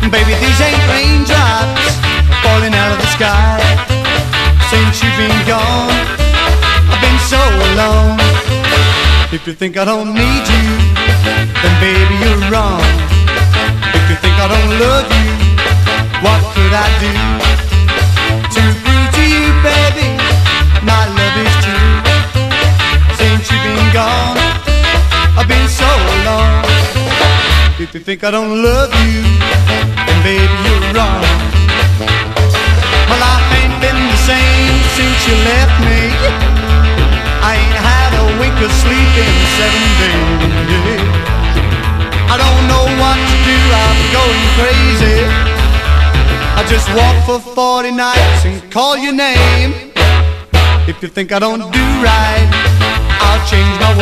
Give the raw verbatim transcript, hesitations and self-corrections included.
Baby, these ain't raindrops falling out of the sky. Since you've been gone, I've been so alone. If you think I don't need you, then baby, you're wrong. If you think I don't love you, what could I do to prove to you, baby, my love is true? Since you've been gone, I've been so alone. If you think I don't love you, then baby, you're wrong. Well, I ain't been the same since you left me. I ain't had a wink of sleep in seven days. I don't know what to do, I'm going crazy. I just walk for forty nights and call your name. If you think I don't do right,